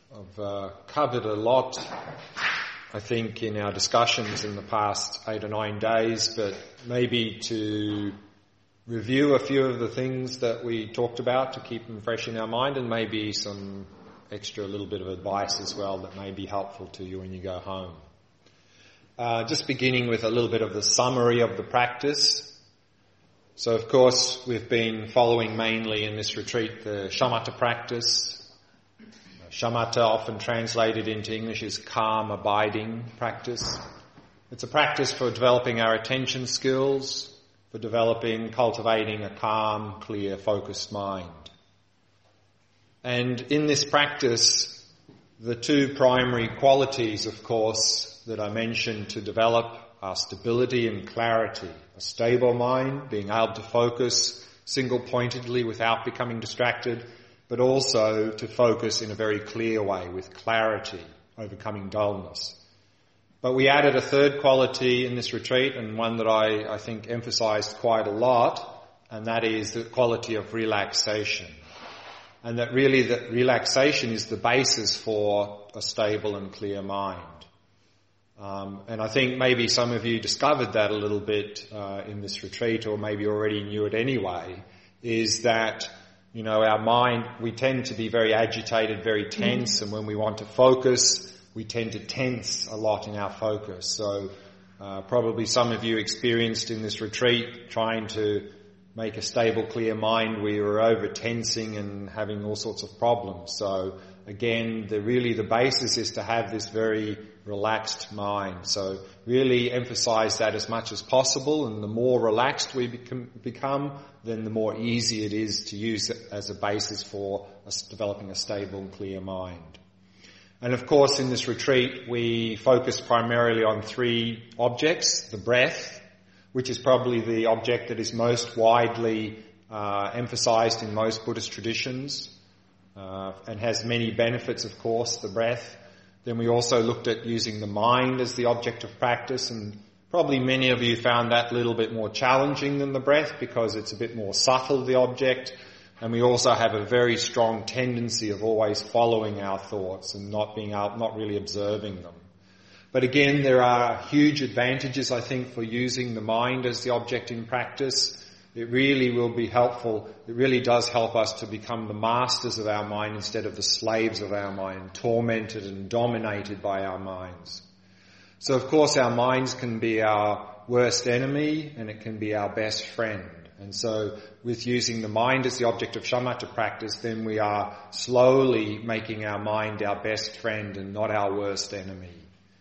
I've covered a lot, I think, in our discussions in the past 8 or 9 days, but maybe to review a few of the things that we talked about to keep them fresh in our mind, and maybe some extra little bit of advice as well that may be helpful to you when you go home. Just beginning with a little bit of the summary of the practice. So, of course, we've been following mainly in this retreat the shamatha practice. Shamatha, often translated into English, is calm, abiding practice. It's a practice for developing our attention skills, for cultivating a calm, clear, focused mind. And in this practice, the two primary qualities, of course, that I mentioned to develop are stability and clarity. A stable mind, being able to focus single-pointedly without becoming distracted, but also to focus in a very clear way with clarity, overcoming dullness. But we added a third quality in this retreat, and one that I think emphasized quite a lot, and that is the quality of relaxation. And that really that relaxation is the basis for a stable and clear mind. And I think maybe some of you discovered that a little bit in this retreat, or maybe already knew it anyway, is that our mind, we tend to be very agitated, very tense, and when we want to focus, we tend to tense a lot in our focus. So probably some of you experienced in this retreat trying to make a stable, clear mind, we were over-tensing and having all sorts of problems. So again, the basis is to have this very relaxed mind. So really emphasize that as much as possible, and the more relaxed we become, then the more easy it is to use it as a basis for developing a stable and clear mind. And of course, in this retreat, we focus primarily on 3 objects: the breath, which is probably the object that is most widely emphasized in most Buddhist traditions, and has many benefits, of course, the breath. Then we also looked at using the mind as the object of practice, and probably many of you found that a little bit more challenging than the breath because it's a bit more subtle, the object, and we also have a very strong tendency of always following our thoughts and not really observing them. But again, there are huge advantages, I think, for using the mind as the object in practice. It really will be helpful. It really does help us to become the masters of our mind instead of the slaves of our mind, tormented and dominated by our minds. So, of course, our minds can be our worst enemy and it can be our best friend. And so, with using the mind as the object of shamatha practice, then we are slowly making our mind our best friend and not our worst enemy.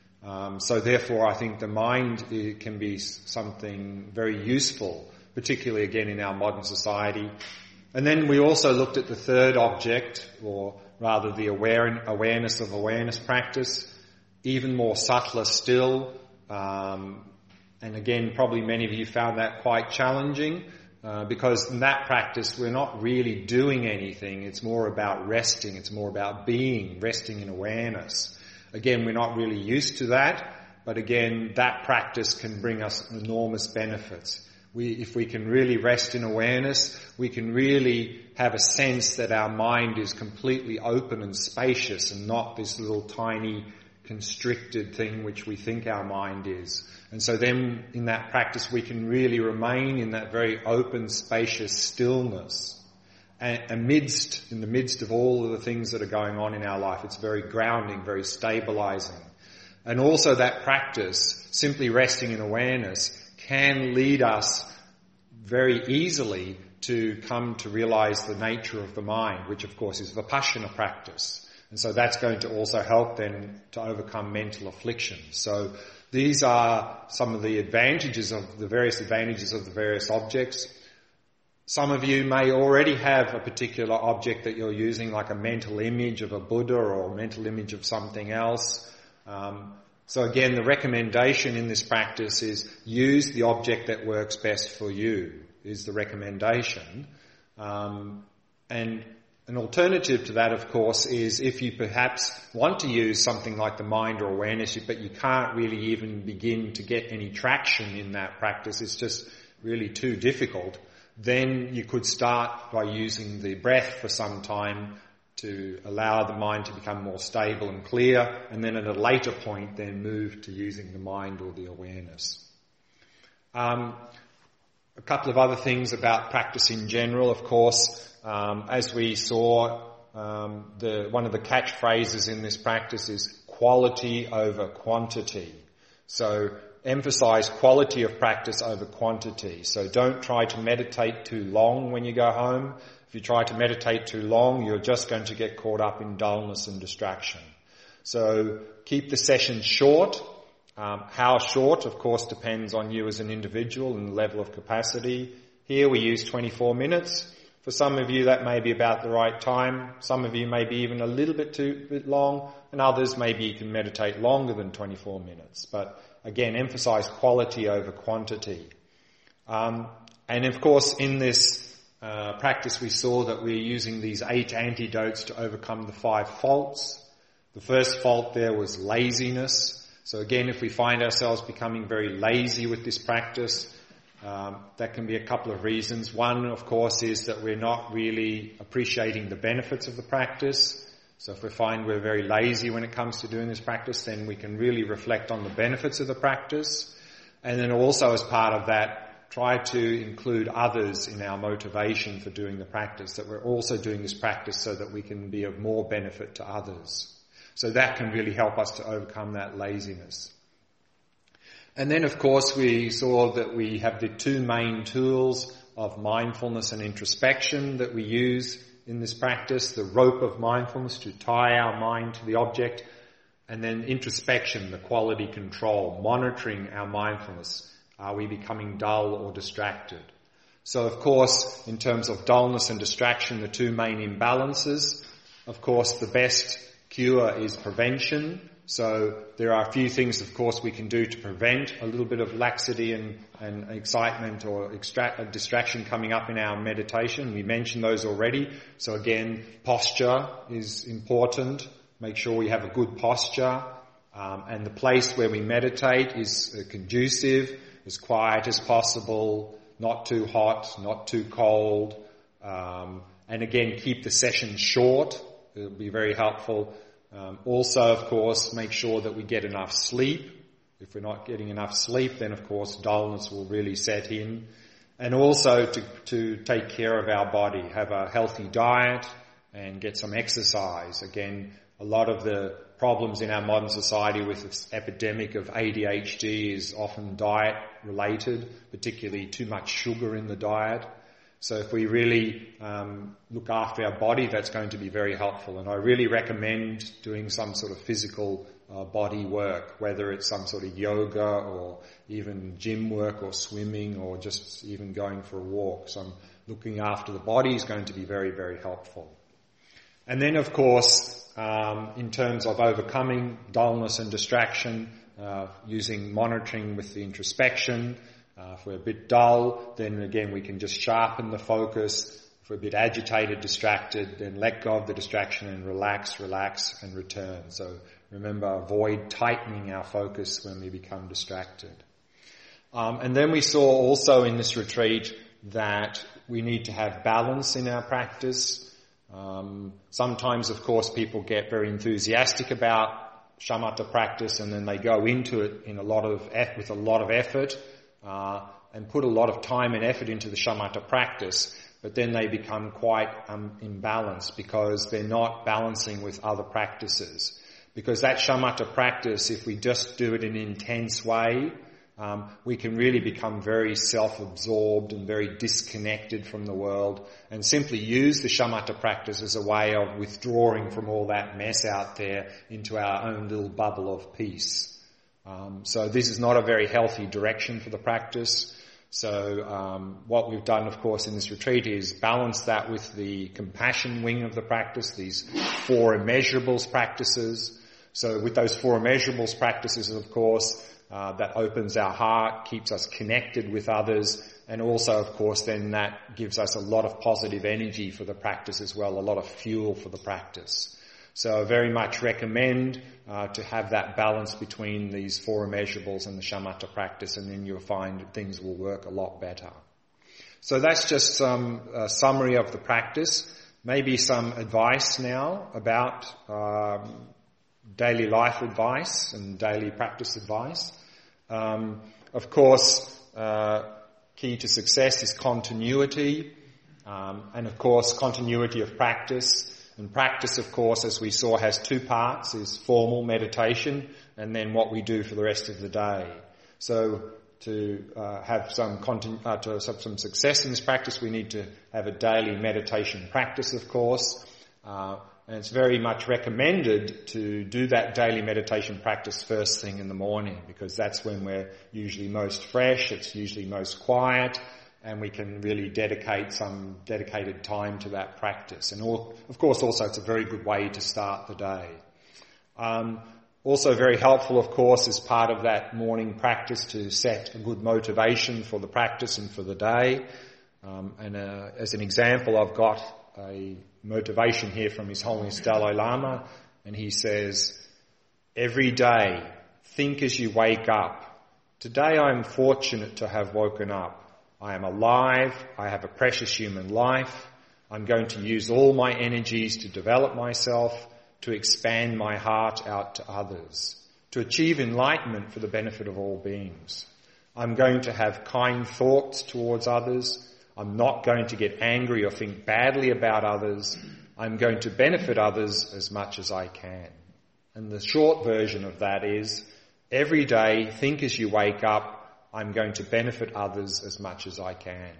So therefore, I think the mind can be something very useful, particularly again in our modern society. And then we also looked at the third object, or rather the awareness of awareness practice, even more subtler still. And again, probably many of you found that quite challenging, because in that practice we're not really doing anything. It's more about resting. It's more about resting in awareness. Again, we're not really used to that, but again, that practice can bring us enormous benefits. If we can really rest in awareness, we can really have a sense that our mind is completely open and spacious and not this little tiny constricted thing which we think our mind is. And so then in that practice we can really remain in that very open, spacious stillness. And in the midst of all of the things that are going on in our life. It's very grounding, very stabilizing. And also that practice, simply resting in awareness, can lead us very easily to come to realize the nature of the mind, which of course is vipassana practice. And so that's going to also help then to overcome mental afflictions. So these are some of the advantages of the various objects. Some of you may already have a particular object that you're using, like a mental image of a Buddha or a mental image of something else. So again, the recommendation in this practice is use the object that works best for you, is the recommendation. And an alternative to that, of course, is if you perhaps want to use something like the mind or awareness, but you can't really even begin to get any traction in that practice, it's just really too difficult, then you could start by using the breath for some time to allow the mind to become more stable and clear, and then at a later point then move to using the mind or the awareness. A couple of other things about practice in general, of course, as we saw, one of the catchphrases in this practice is quality over quantity. So emphasize quality of practice over quantity. So don't try to meditate too long when you go home. If you try to meditate too long, you're just going to get caught up in dullness and distraction. So keep the sessions short. How short, of course, depends on you as an individual and the level of capacity. Here we use 24 minutes. For some of you, that may be about the right time. Some of you may be even a little bit long, and others maybe you can meditate longer than 24 minutes. But again, emphasize quality over quantity. And of course, in this practice, we saw that we're using these 8 antidotes to overcome the 5 faults. The first fault there was laziness. So again, if we find ourselves becoming very lazy with this practice, that can be a couple of reasons. One, of course, is that we're not really appreciating the benefits of the practice. So if we find we're very lazy when it comes to doing this practice, then we can really reflect on the benefits of the practice. And then also as part of that, try to include others in our motivation for doing the practice, that we're also doing this practice so that we can be of more benefit to others. So that can really help us to overcome that laziness. And then, of course, we saw that we have the 2 main tools of mindfulness and introspection that we use in this practice, the rope of mindfulness to tie our mind to the object, and then introspection, the quality control, monitoring our mindfulness. Are we becoming dull or distracted? So, of course, in terms of dullness and distraction, the 2 main imbalances, of course, the best cure is prevention. So there are a few things, of course, we can do to prevent a little bit of laxity and excitement or distraction coming up in our meditation. We mentioned those already. So again, posture is important. Make sure we have a good posture. And the place where we meditate is conducive, as quiet as possible, not too hot, not too cold. And again, keep the session short. It'll be very helpful. Also, of course, make sure that we get enough sleep. If we're not getting enough sleep, then of course dullness will really set in. And also to take care of our body, have a healthy diet and get some exercise. Again, a lot of the problems in our modern society with this epidemic of ADHD is often diet related, particularly too much sugar in the diet. So if we really look after our body, that's going to be very helpful. And I really recommend doing some sort of physical body work, whether it's some sort of yoga or even gym work or swimming or just even going for a walk. So looking after the body is going to be very, very helpful. And then, of course, in terms of overcoming dullness and distraction, using monitoring with the introspection. If we're a bit dull, then again we can just sharpen the focus. If we're a bit agitated, distracted, then let go of the distraction and relax and return. So remember, avoid tightening our focus when we become distracted. And then we saw also in this retreat that we need to have balance in our practice. Sometimes, of course, people get very enthusiastic about shamatha practice and then they go into it with a lot of effort. And put a lot of time and effort into the shamatha practice, but then they become quite imbalanced because they're not balancing with other practices. Because that shamatha practice, if we just do it in an intense way, we can really become very self-absorbed and very disconnected from the world and simply use the shamatha practice as a way of withdrawing from all that mess out there into our own little bubble of peace. So this is not a very healthy direction for the practice. So what we've done, of course, in this retreat is balance that with the compassion wing of the practice, these 4 immeasurables practices. So with those 4 immeasurables practices, of course, that opens our heart, keeps us connected with others, and also, of course, then that gives us a lot of positive energy for the practice as well, a lot of fuel for the practice. So I very much recommend to have that balance between these 4 immeasurables and the shamatha practice, and then you'll find things will work a lot better. So that's just some summary of the practice. maybe some advice now about daily life advice and daily practice advice. Of course, key to success is continuity, and of course continuity of practice. And practice, of course, as we saw, has two parts, is formal meditation and then what we do for the rest of the day. So to have some success in this practice, we need to have a daily meditation practice, of course. And it's very much recommended to do that daily meditation practice first thing in the morning, because that's when we're usually most fresh, it's usually most quiet, and we can really dedicate some dedicated time to that practice. And of course also it's a very good way to start the day. Also very helpful, of course, as part of that morning practice to set a good motivation for the practice and for the day. As an example, I've got a motivation here from His Holiness Dalai Lama, and he says, "Every day, think as you wake up. Today I am fortunate to have woken up. I am alive, I have a precious human life, I'm going to use all my energies to develop myself, to expand my heart out to others, to achieve enlightenment for the benefit of all beings. I'm going to have kind thoughts towards others, I'm not going to get angry or think badly about others, I'm going to benefit others as much as I can." And the short version of that is, every day, think as you wake up, I'm going to benefit others as much as I can.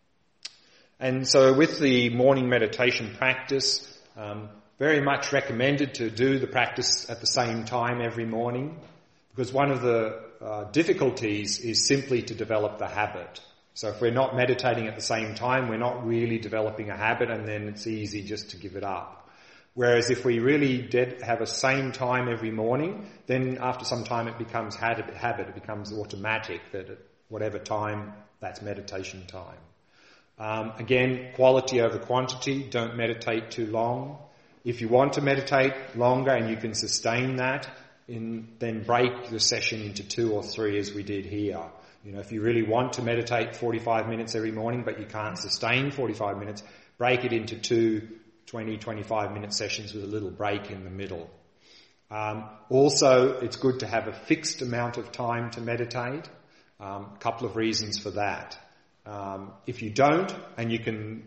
And so with the morning meditation practice, very much recommended to do the practice at the same time every morning, because one of the difficulties is simply to develop the habit. So if we're not meditating at the same time, we're not really developing a habit, and then it's easy just to give it up. Whereas if we really have a same time every morning, then after some time it becomes habit, it becomes automatic that at whatever time, that's meditation time. Again, quality over quantity, don't meditate too long. If you want to meditate longer and you can sustain that, then break the session into 2 or 3 as we did here. You know, if you really want to meditate 45 minutes every morning but you can't sustain 45 minutes, break it into 2 20, 25 minute sessions with a little break in the middle. Also, it's good to have a fixed amount of time to meditate. A couple of reasons for that. If you don't, and you can,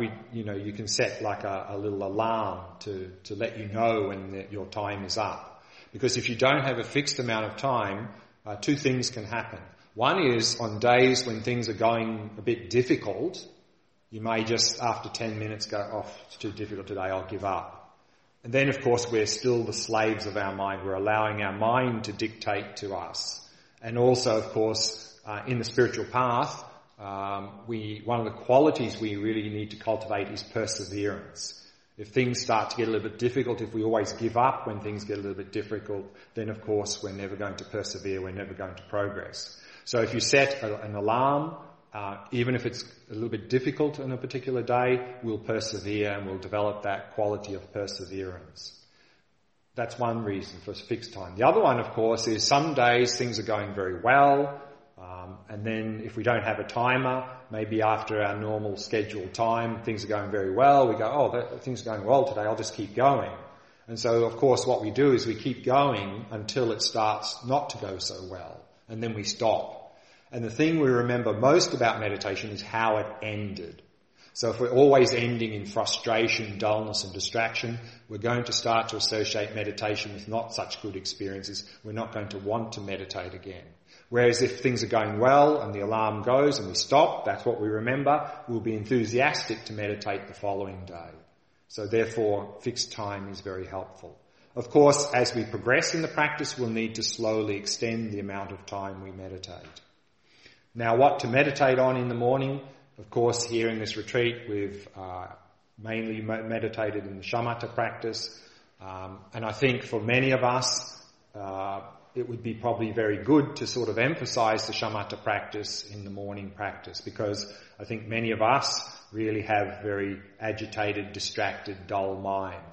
you can set like a little alarm to let you know when your time is up. Because if you don't have a fixed amount of time, 2 things can happen. One is on days when things are going a bit difficult, you may just, after 10 minutes, go, "Oh, it's too difficult today, I'll give up." And then, of course, we're still the slaves of our mind. We're allowing our mind to dictate to us. And also, of course, in the spiritual path, one of the qualities we really need to cultivate is perseverance. If things start to get a little bit difficult, if we always give up when things get a little bit difficult, then, of course, we're never going to persevere, we're never going to progress. So if you set an alarm, even if it's a little bit difficult on a particular day, we'll persevere and we'll develop that quality of perseverance. That's one reason for fixed time. The other one, of course, is some days things are going very well, and then if we don't have a timer, maybe after our normal scheduled time, things are going very well, we go, "Oh, things are going well today, I'll just keep going." And so, of course, what we do is we keep going until it starts not to go so well, and then we stop. And the thing we remember most about meditation is how it ended. So if we're always ending in frustration, dullness and distraction, we're going to start to associate meditation with not such good experiences. We're not going to want to meditate again. Whereas if things are going well and the alarm goes and we stop, that's what we remember, we'll be enthusiastic to meditate the following day. So therefore, fixed time is very helpful. Of course, as we progress in the practice, we'll need to slowly extend the amount of time we meditate. Now, what to meditate on in the morning? Of course, here in this retreat, we've mainly meditated in the shamatha practice. And I think for many of us, it would be probably very good to sort of emphasize the shamatha practice in the morning practice, because I think many of us really have very agitated, distracted, dull minds.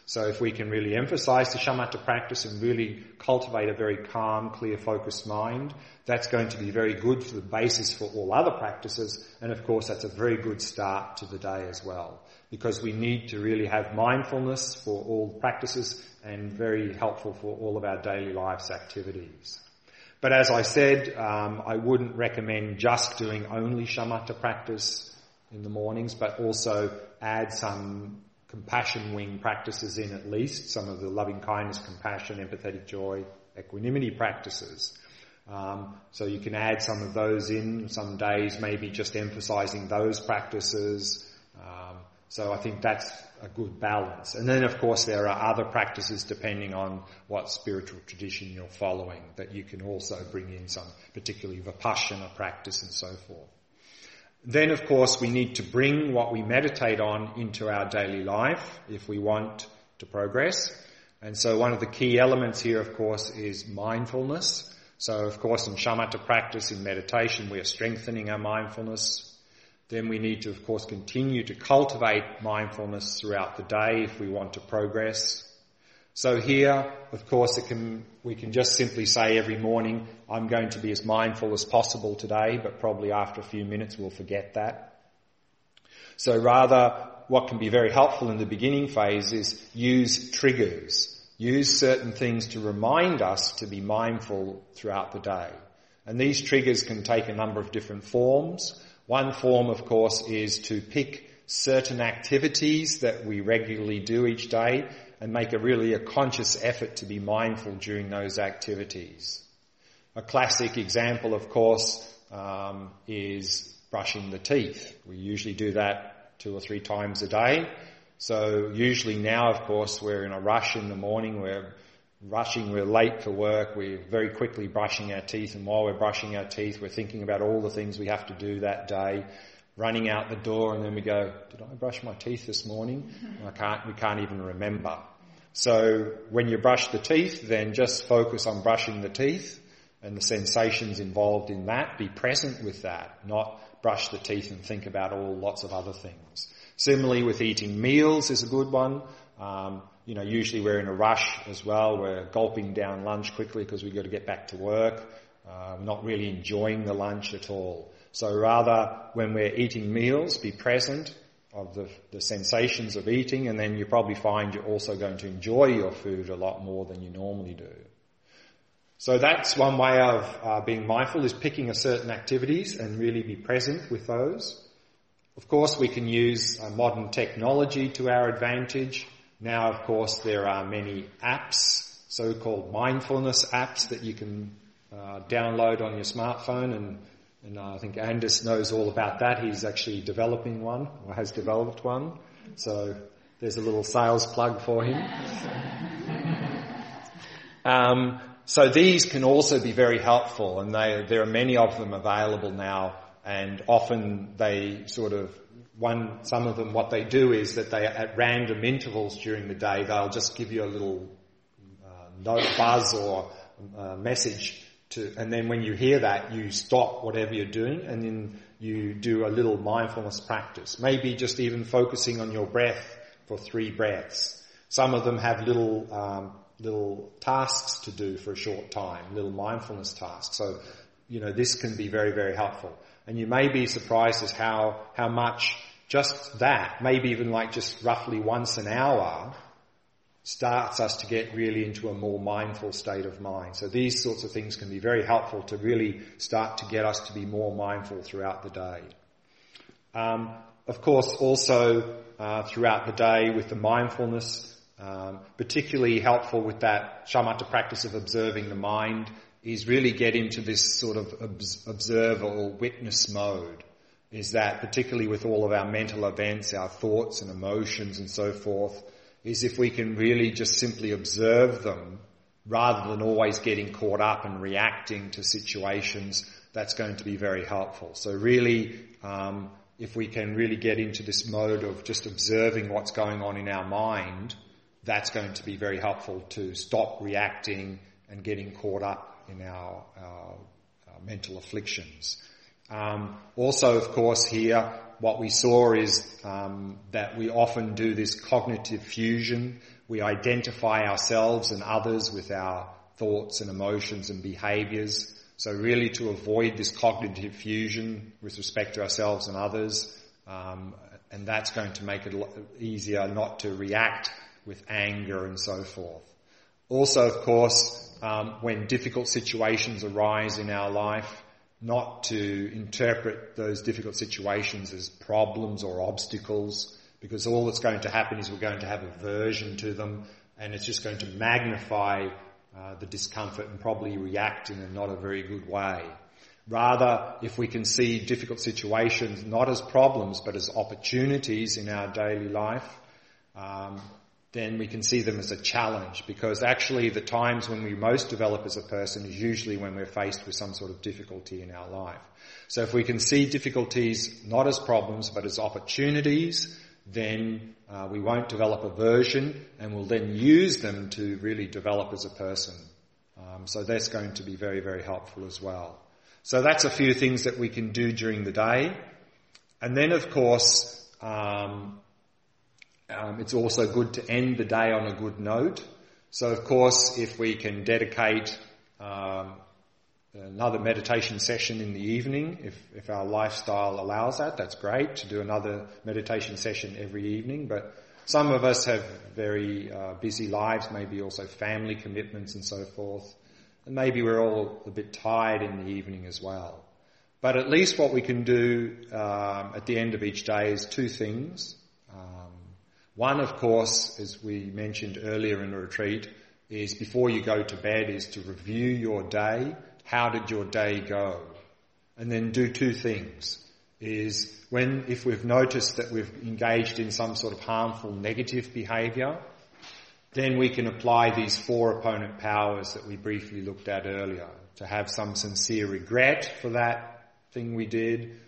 So if we can really emphasize the shamatha practice and really cultivate a very calm, clear, focused mind, that's going to be very good for the basis for all other practices. And of course, that's a very good start to the day as well, because we need to really have mindfulness for all practices and very helpful for all of our daily life's activities. But as I said, I wouldn't recommend just doing only shamatha practice in the mornings, but also add some compassion wing practices in, at least some of the loving kindness, compassion, empathetic joy, equanimity practices. So you can add some of those in some days, maybe just emphasizing those practices. So I think that's a good balance. And then of course there are other practices depending on what spiritual tradition you're following that you can also bring in, some particularly Vipassana practice and so forth. Then, of course, we need to bring what we meditate on into our daily life if we want to progress. And so one of the key elements here, of course, is mindfulness. So, of course, in shamatha practice, in meditation, we are strengthening our mindfulness. Then we need to, of course, continue to cultivate mindfulness throughout the day if we want to progress. So here, of course, we can just simply say every morning, I'm going to be as mindful as possible today, but probably after a few minutes we'll forget that. So rather, what can be very helpful in the beginning phase is use triggers. Use certain things to remind us to be mindful throughout the day. And these triggers can take a number of different forms. One form, of course, is to pick certain activities that we regularly do each day and make a conscious effort to be mindful during those activities. A classic example, of course, is brushing the teeth. We usually do that 2 or 3 times a day. So usually now, of course, we're in a rush in the morning, we're late for work, we're very quickly brushing our teeth, and while we're brushing our teeth, we're thinking about all the things we have to do that day, running out the door, and then we go, did I brush my teeth this morning? We can't even remember. So when you brush the teeth, then just focus on brushing the teeth and the sensations involved in that. Be present with that, not brush the teeth and think about lots of other things. Similarly with eating meals is a good one. Usually we're in a rush as well. We're gulping down lunch quickly because we've got to get back to work. We're not really enjoying the lunch at all. So rather, when we're eating meals, be present of the sensations of eating, and then you probably find you're also going to enjoy your food a lot more than you normally do. So that's one way of being mindful, is picking a certain activities and really be present with those. Of course, we can use modern technology to our advantage. Now, of course, there are many apps, so-called mindfulness apps that you can download on your smartphone, and I think Anders knows all about that. He's actually developing one, or has developed one. So there's a little sales plug for him. So these can also be very helpful, and there are many of them available now, and often they some of them, what they do is that they, at random intervals during the day, they'll just give you a little buzz or message and then when you hear that, you stop whatever you're doing, and then you do a little mindfulness practice. Maybe just even focusing on your breath for 3 breaths. Some of them have little tasks to do for a short time, little mindfulness tasks. So, this can be very, very helpful. And you may be surprised as how much just that, maybe even like just roughly once an hour, starts us to get really into a more mindful state of mind. So these sorts of things can be very helpful to really start to get us to be more mindful throughout the day. Of course, also throughout the day with the mindfulness, particularly helpful with that shamatha practice of observing the mind, is really get into this sort of observer or witness mode. Is that particularly with all of our mental events, our thoughts and emotions and so forth, is if we can really just simply observe them rather than always getting caught up and reacting to situations, that's going to be very helpful. So really, if we can really get into this mode of just observing what's going on in our mind, that's going to be very helpful to stop reacting and getting caught up in our mental afflictions. Also, of course, here, what we saw is that we often do this cognitive fusion, We identify ourselves and others with our thoughts and emotions and behaviours. So really to avoid this cognitive fusion with respect to ourselves and others, and that's going to make it easier not to react with anger and so forth. Also, of course, when difficult situations arise in our life, not to interpret those difficult situations as problems or obstacles, because all that's going to happen is we're going to have aversion to them, and it's just going to magnify the discomfort and probably react in a not a very good way. Rather, if we can see difficult situations not as problems but as opportunities in our daily life, then we can see them as a challenge, because actually the times when we most develop as a person is usually when we're faced with some sort of difficulty in our life. So if we can see difficulties not as problems but as opportunities, then we won't develop aversion, and we'll then use them to really develop as a person. So that's going to be very, very helpful as well. So that's a few things that we can do during the day. And then, of course, it's also good to end the day on a good note. So, of course, if we can dedicate another meditation session in the evening, if our lifestyle allows that, that's great, to do another meditation session every evening. But some of us have very busy lives, maybe also family commitments and so forth. And maybe we're all a bit tired in the evening as well. But at least what we can do at the end of each day is two things. One, of course, as we mentioned earlier in the retreat, is before you go to bed is to review your day. How did your day go? And then do two things. If we've noticed that we've engaged in some sort of harmful negative behaviour, then we can apply these 4 opponent powers that we briefly looked at earlier, to have some sincere regret for that thing we did,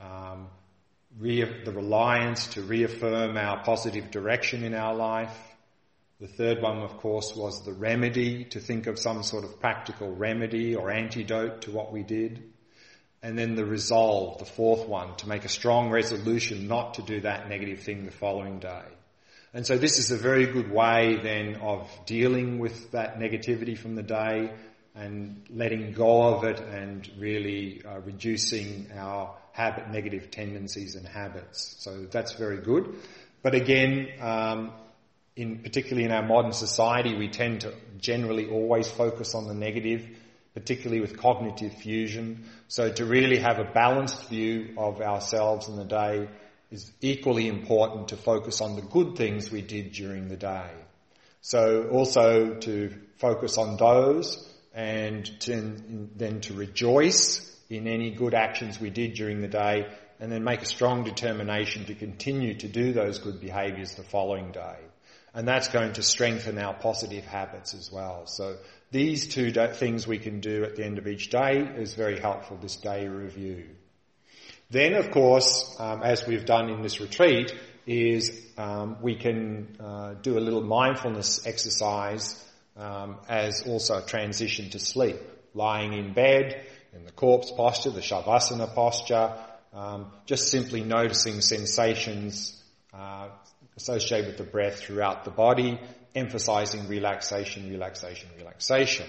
the reliance to reaffirm our positive direction in our life. The third one, of course, was the remedy, to think of some sort of practical remedy or antidote to what we did. And then the resolve, the fourth one, to make a strong resolution not to do that negative thing the following day. And so this is a very good way then of dealing with that negativity from the day and letting go of it and really reducing our negative tendencies and habits. So that's very good. But again, particularly in our modern society, we tend to generally always focus on the negative, particularly with cognitive fusion. So to really have a balanced view of ourselves in the day is equally important to focus on the good things we did during the day. So also to focus on those, and then to rejoice in any good actions we did during the day, and then make a strong determination to continue to do those good behaviours the following day. And that's going to strengthen our positive habits as well. So these two things we can do at the end of each day is very helpful, this day review. Then, of course, as we've done in this retreat, is we can do a little mindfulness exercise as also a transition to sleep. Lying in bed, in the corpse posture, the Shavasana posture, just simply noticing sensations associated with the breath throughout the body, emphasizing relaxation, relaxation, relaxation.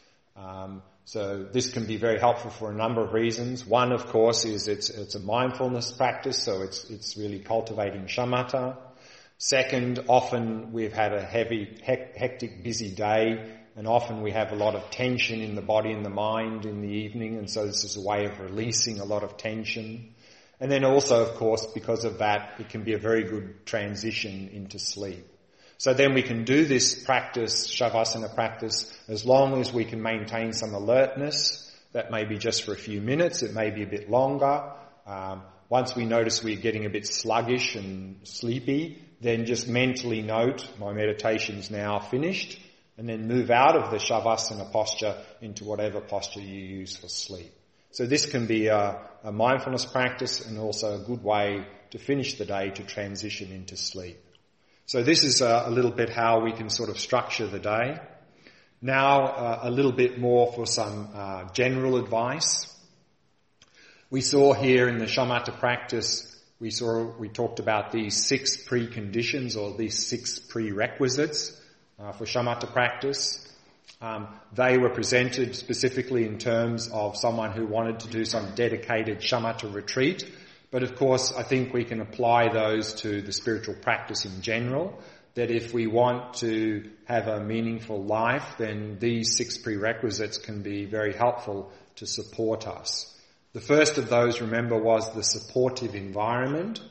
So this can be very helpful for a number of reasons. One, of course, is it's a mindfulness practice, so it's really cultivating shamatha. Second, often we've had a heavy, hectic, busy day, and often we have a lot of tension in the body and the mind in the evening, and so this is a way of releasing a lot of tension. And then also, of course, because of that, it can be a very good transition into sleep. So then we can do this practice, Shavasana practice, as long as we can maintain some alertness. That may be just for a few minutes, it may be a bit longer. Once we notice we're getting a bit sluggish and sleepy, then just mentally note, my meditation's now finished, and then move out of the Shavasana posture into whatever posture you use for sleep. So this can be a mindfulness practice and also a good way to finish the day, to transition into sleep. So this is a little bit how we can sort of structure the day. Now a little bit more for some general advice. We saw here in the shamatha practice, we talked about these 6 preconditions or these 6 prerequisites for shamatha practice. They were presented specifically in terms of someone who wanted to do some dedicated shamatha retreat. But of course, I think we can apply those to the spiritual practice in general, that if we want to have a meaningful life, then these 6 prerequisites can be very helpful to support us. The first of those, remember, was the supportive environment.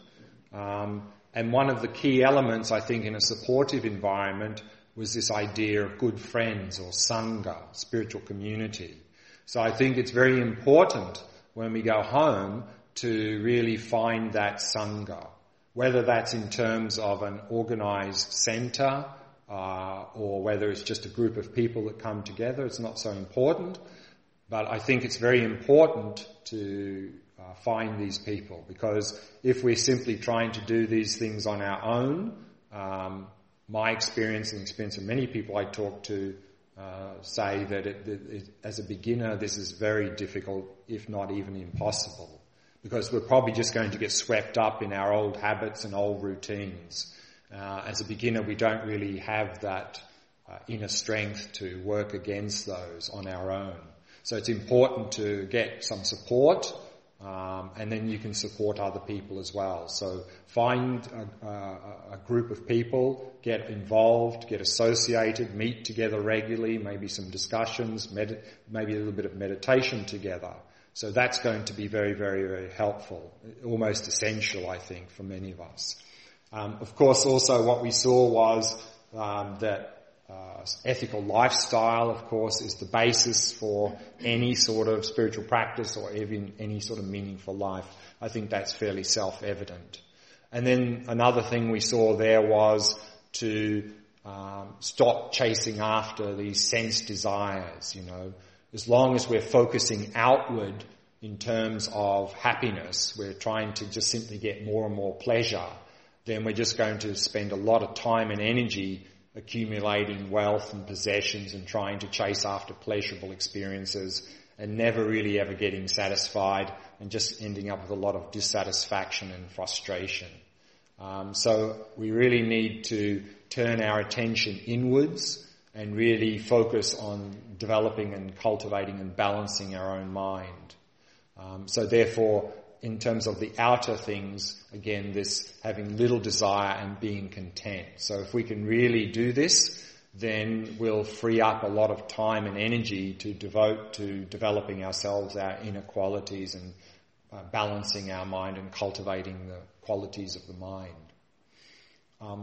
And one of the key elements, I think, in a supportive environment was this idea of good friends or sangha, spiritual community. So I think it's very important when we go home to really find that sangha, whether that's in terms of an organised centre or whether it's just a group of people that come together. It's not so important, but I think it's very important to find these people, because if we're simply trying to do these things on our own, my experience and the experience of many people I talk to say that as a beginner this is very difficult, if not even impossible, because we're probably just going to get swept up in our old habits and old routines. As a beginner we don't really have that inner strength to work against those on our own. So it's important to get some support, and then you can support other people as well. So find a group of people, get involved, get associated, meet together regularly, maybe some discussions, maybe a little bit of meditation together. So that's going to be very, very, very helpful, almost essential, I think, for many of us. Of course, also what we saw was that ethical lifestyle, of course, is the basis for any sort of spiritual practice or even any sort of meaningful life. I think that's fairly self-evident. And then another thing we saw there was to stop chasing after these sense desires, As long as we're focusing outward in terms of happiness, we're trying to just simply get more and more pleasure, then we're just going to spend a lot of time and energy accumulating wealth and possessions and trying to chase after pleasurable experiences and never really ever getting satisfied and just ending up with a lot of dissatisfaction and frustration. So we really need to turn our attention inwards and really focus on developing and cultivating and balancing our own mind. So therefore, in terms of the outer things, again, this having little desire and being content. So if we can really do this, then we'll free up a lot of time and energy to devote to developing ourselves, our inner qualities, and balancing our mind and cultivating the qualities of the mind.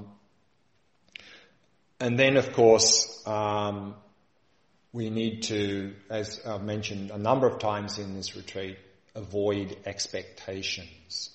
And then, of course, we need to, as I've mentioned a number of times in this retreat, avoid expectations.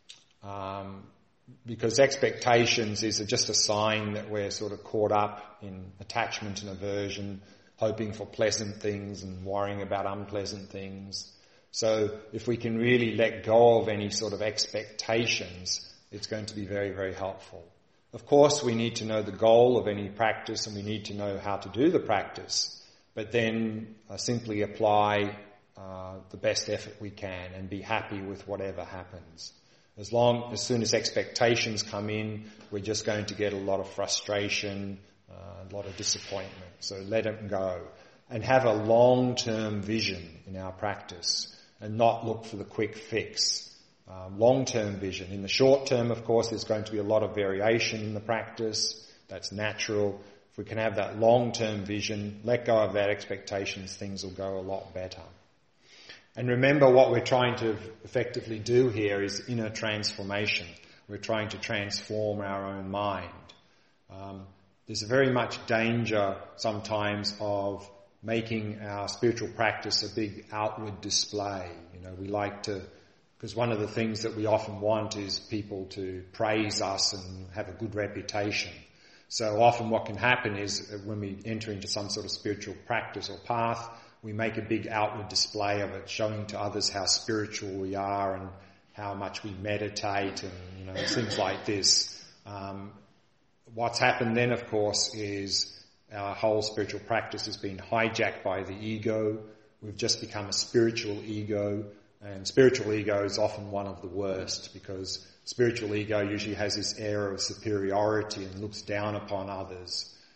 Because expectations is just a sign that we're sort of caught up in attachment and aversion, hoping for pleasant things and worrying about unpleasant things. So if we can really let go of any sort of expectations, it's going to be very, very helpful. Of course, we need to know the goal of any practice and we need to know how to do the practice, but then simply apply the best effort we can and be happy with whatever happens. As soon as expectations come in, we're just going to get a lot of frustration, a lot of disappointment. So let them go and have a long-term vision in our practice and not look for the quick fix. Long-term vision. In the short term, of course, there's going to be a lot of variation in the practice. That's natural. If we can have that long-term vision, let go of that expectations, things will go a lot better. And remember, what we're trying to effectively do here is inner transformation. We're trying to transform our own mind. There's very much danger sometimes of making our spiritual practice a big outward display. We like to, because one of the things that we often want is people to praise us and have a good reputation. So often what can happen is when we enter into some sort of spiritual practice or path, we make a big outward display of it, showing to others how spiritual we are and how much we meditate and, things like this. What's happened then, of course, is our whole spiritual practice has been hijacked by the ego. We've just become a spiritual ego, and spiritual ego is often one of the worst because spiritual ego usually has this air of superiority and looks down upon others.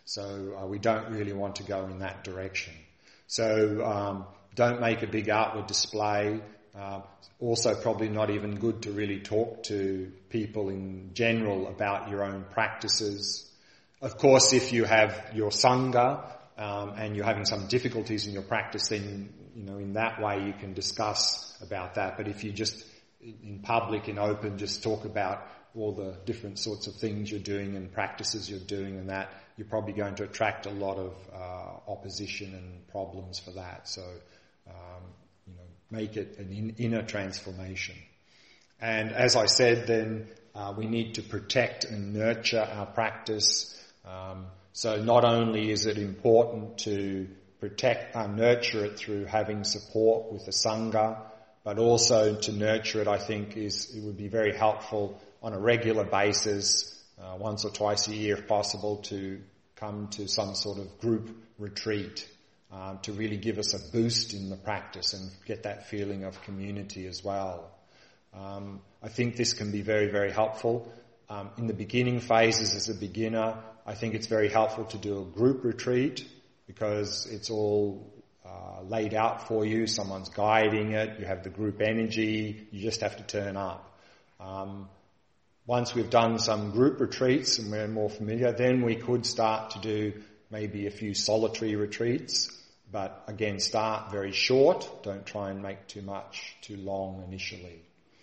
So we don't really want to go in that direction. So don't make a big outward display. Also probably not even good to really talk to people in general about your own practices. Of course, if you have your Sangha and you're having some difficulties in your practice, then, in that way you can discuss about that. But if you just, in public, in open, just talk about all the different sorts of things you're doing and practices you're doing and that, you're probably going to attract a lot of opposition and problems for that. So, make it an inner transformation. And as I said, then we need to protect and nurture our practice. So not only is it important to protect and nurture it through having support with the Sangha, but also to nurture it, I think, it would be very helpful on a regular basis, once or twice a year if possible, to come to some sort of group retreat, to really give us a boost in the practice and get that feeling of community as well. I think this can be very, very helpful. In the beginning phases as a beginner, I think it's very helpful to do a group retreat because it's all laid out for you. Someone's guiding it. You have the group energy. You just have to turn up. Once we've done some group retreats and we're more familiar, then we could start to do maybe a few solitary retreats. But again, start very short. Don't try and make too long initially.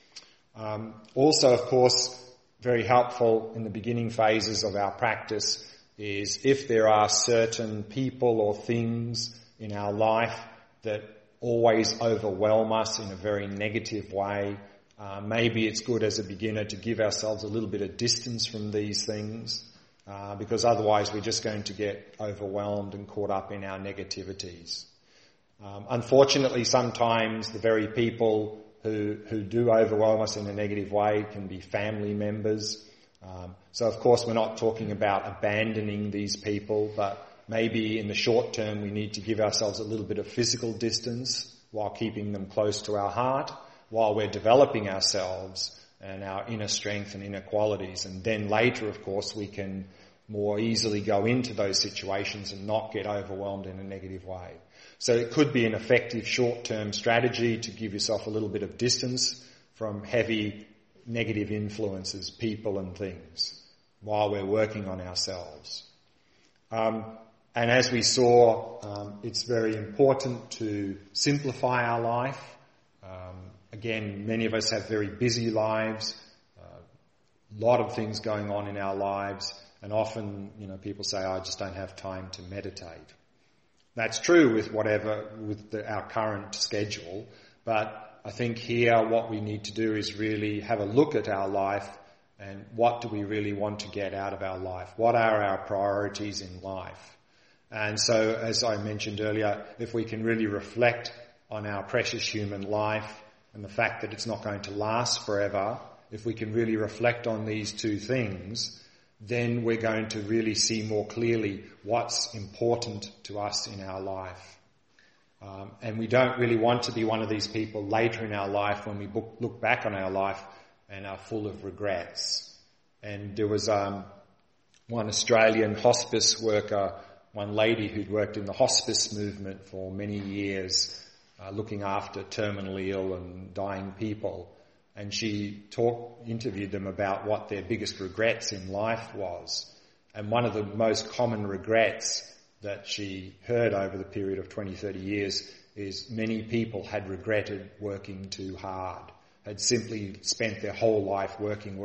Also, of course, very helpful in the beginning phases of our practice is if there are certain people or things in our life that always overwhelm us in a very negative way, maybe it's good as a beginner to give ourselves a little bit of distance from these things, because otherwise we're just going to get overwhelmed and caught up in our negativities. Unfortunately, sometimes the very people who do overwhelm us in a negative way can be family members. So of course we're not talking about abandoning these people, but maybe in the short term we need to give ourselves a little bit of physical distance while keeping them close to our heart, while we're developing ourselves and our inner strength and inner qualities. And then later, of course, we can more easily go into those situations and not get overwhelmed in a negative way. So it could be an effective short-term strategy to give yourself a little bit of distance from heavy negative influences, people and things, while we're working on ourselves. And as we saw, it's very important to simplify our life. Again, many of us have very busy lives, a lot of things going on in our lives, and often, people say, I just don't have time to meditate. That's true with our current schedule, but I think here what we need to do is really have a look at our life and what do we really want to get out of our life? What are our priorities in life? And so, as I mentioned earlier, if we can really reflect on our precious human life and the fact that it's not going to last forever, if we can really reflect on these two things, then we're going to really see more clearly what's important to us in our life. And we don't really want to be one of these people later in our life when we look back on our life and are full of regrets. And there was one Australian hospice worker, one lady who'd worked in the hospice movement for many years, looking after terminally ill and dying people. And she interviewed them about what their biggest regrets in life was. And one of the most common regrets that she heard over the period of 20, 30 years is many people had regretted working too hard, had simply spent their whole life working,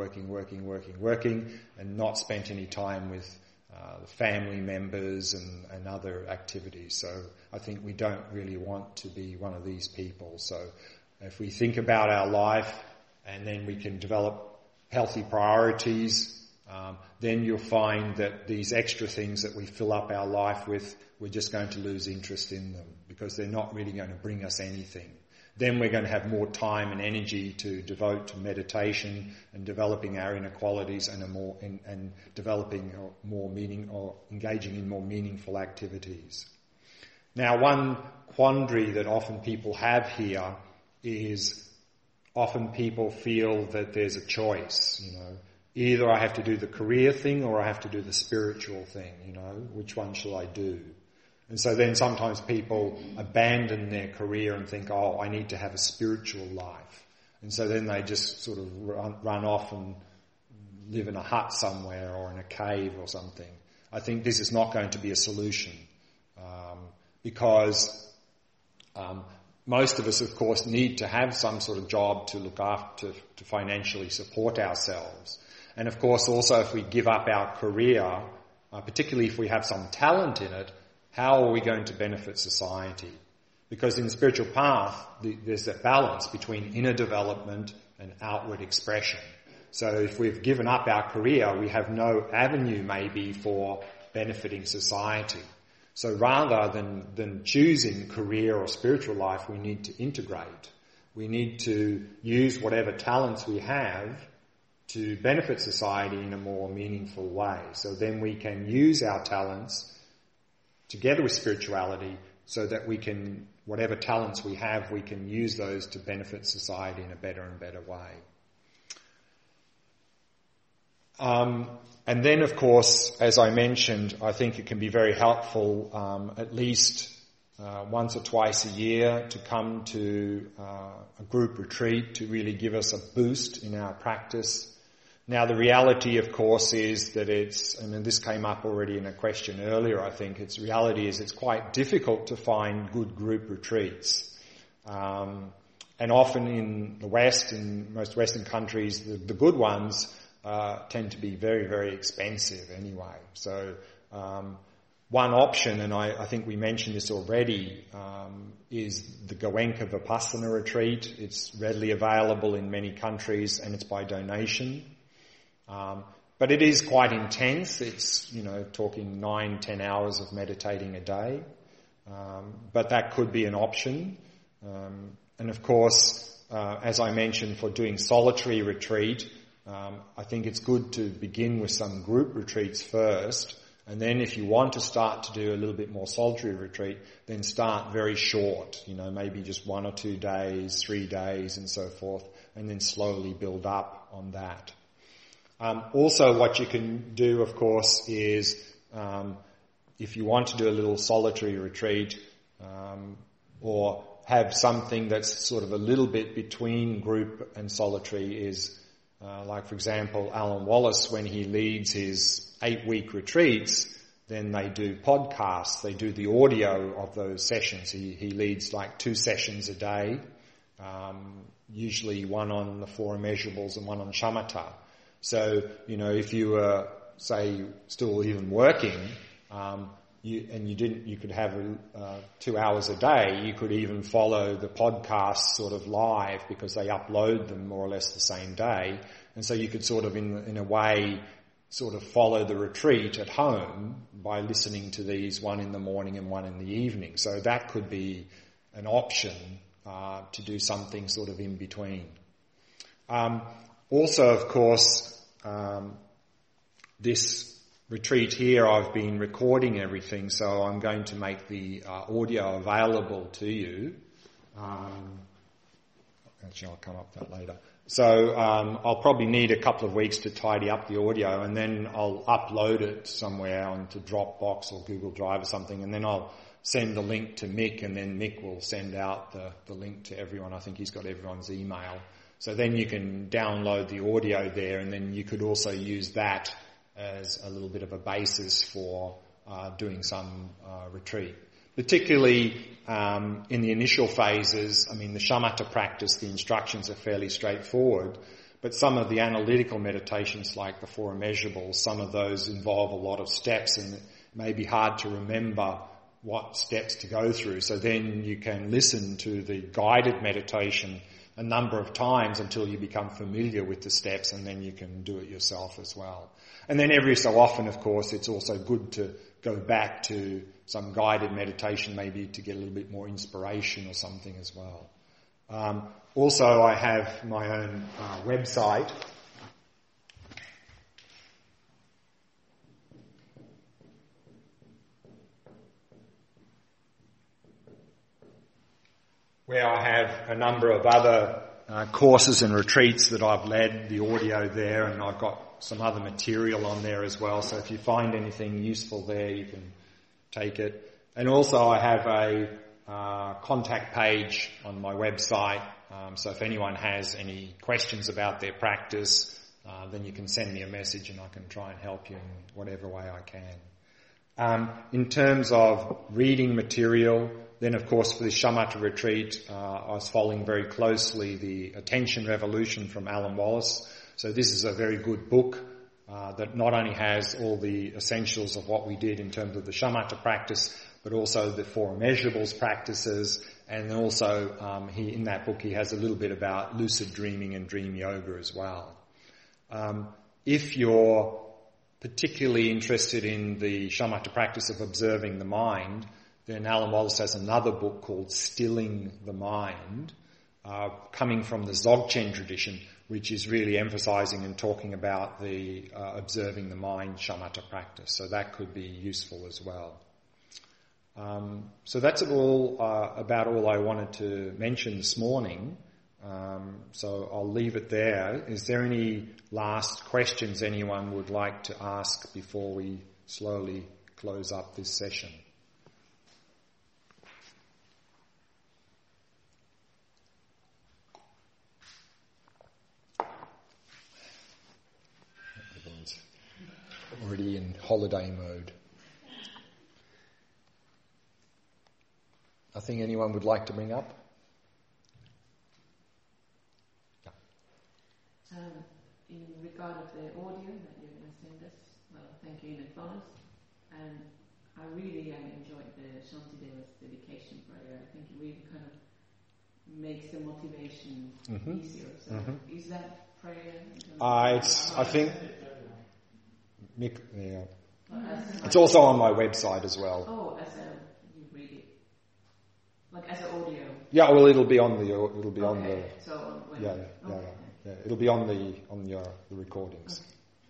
and not spent any time with family members and other activities. So I think we don't really want to be one of these people. So if we think about our life and then we can develop healthy priorities, then you'll find that these extra things that we fill up our life with, we're just going to lose interest in them because they're not really going to bring us anything. Then we're going to have more time and energy to devote to meditation and developing our inner qualities and developing more meaning or engaging in more meaningful activities. Now, one quandary that often people have here is often people feel that there's a choice, either I have to do the career thing or I have to do the spiritual thing, which one shall I do? And so then sometimes people abandon their career and think, oh, I need to have a spiritual life. And so then they just sort of run off and live in a hut somewhere or in a cave or something. I think this is not going to be a solution, because most of us, of course, need to have some sort of job to look after, to financially support ourselves. And of course, also if we give up our career, particularly if we have some talent in it, how are we going to benefit society? Because in the spiritual path, there's that balance between inner development and outward expression. So if we've given up our career, we have no avenue maybe for benefiting society. So rather than choosing career or spiritual life, we need to integrate. We need to use whatever talents we have to benefit society in a more meaningful way. So then we can use our talents together with spirituality so that we can, whatever talents we have, we can use those to benefit society in a better and better way. And then, of course, as I mentioned, I think it can be very helpful at least once or twice a year to come to a group retreat to really give us a boost in our practice. Now, the reality, of course, is that and this came up already in a question earlier, I think, reality is it's quite difficult to find good group retreats. And often in the West, in most Western countries, the good ones tend to be very, very expensive anyway. So one option, and I think we mentioned this already, is the Goenka Vipassana retreat. It's readily available in many countries and it's by donation. But it is quite intense. It's, talking 9-10 hours of meditating a day. But that could be an option. And of course, as I mentioned, for doing solitary retreat, I think it's good to begin with some group retreats first. And then if you want to start to do a little bit more solitary retreat, then start very short, maybe just 1 or 2 days, 3 days and so forth, and then slowly build up on that. Also, what you can do, of course, is if you want to do a little solitary retreat or have something that's sort of a little bit between group and solitary is, like, for example, Alan Wallace, when he leads his 8-week retreats, then they do podcasts. They do the audio of those sessions. He leads like 2 sessions a day, usually one on the 4 immeasurables and one on shamatha. So, if you were, say, still even working, you could have 2 hours a day, you could even follow the podcasts sort of live because they upload them more or less the same day. And so you could sort of, in a way, sort of follow the retreat at home by listening to these, one in the morning and one in the evening. So that could be an option to do something sort of in between. Also, of course, this retreat here, I've been recording everything, so I'm going to make the audio available to you. Actually, I'll come up with that later. So I'll probably need a couple of weeks to tidy up the audio, and then I'll upload it somewhere onto Dropbox or Google Drive or something, and then I'll send the link to Mick, and then Mick will send out the link to everyone. I think he's got everyone's email. So then you can download the audio there, and then you could also use that as a little bit of a basis for doing some retreat. Particularly in the initial phases, the shamatha practice, the instructions are fairly straightforward, but some of the analytical meditations like the 4 immeasurables, some of those involve a lot of steps, and it may be hard to remember what steps to go through. So then you can listen to the guided meditation a number of times until you become familiar with the steps, and then you can do it yourself as well. And then every so often, of course, it's also good to go back to some guided meditation, maybe to get a little bit more inspiration or something as well. Also, I have my own website. Where I have a number of other courses and retreats that I've led, the audio there, and I've got some other material on there as well. So if you find anything useful there, you can take it. And also I have a contact page on my website. So if anyone has any questions about their practice, then you can send me a message and I can try and help you in whatever way I can. In terms of reading material, then of course for the Shamatha retreat, I was following very closely the Attention Revolution from Alan Wallace. So this is a very good book that not only has all the essentials of what we did in terms of the Shamatha practice, but also the Four Immeasurables practices, and also in that book he has a little bit about lucid dreaming and dream yoga as well. If you're particularly interested in the Shamatha practice of observing the mind, then Alan Wallace has another book called Stilling the Mind, coming from the Dzogchen tradition, which is really emphasizing and talking about the observing the mind Shamatha practice. So that could be useful as well. So that's all about all I wanted to mention this morning. So I'll leave it there. Is there any last questions anyone would like to ask before we slowly close up this session? Everyone's already in holiday mode. Nothing anyone would like to bring up? In regard of the audio that you're going to send us, well, thank you in advance. And I really enjoyed the Shantideva's dedication prayer. I think it really kind of makes the motivation easier. So is that prayer? I think Mick, yeah. It's also on my website as well. Oh, you read it, like as an audio. Yeah, well, it'll be on the. So when, yeah. It'll be on the recordings.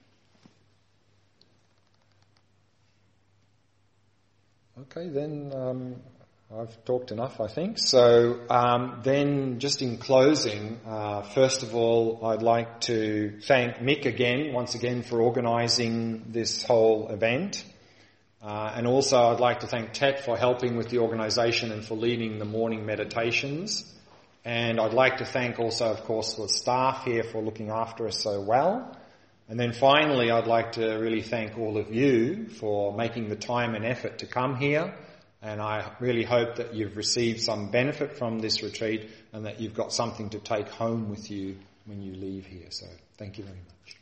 Okay, then I've talked enough, I think. So then, just in closing, first of all, I'd like to thank Mick once again, for organising this whole event. And also I'd like to thank Tet for helping with the organisation and for leading the morning meditations. And I'd like to thank also, of course, the staff here for looking after us so well. And then finally, I'd like to really thank all of you for making the time and effort to come here. And I really hope that you've received some benefit from this retreat and that you've got something to take home with you when you leave here. So thank you very much.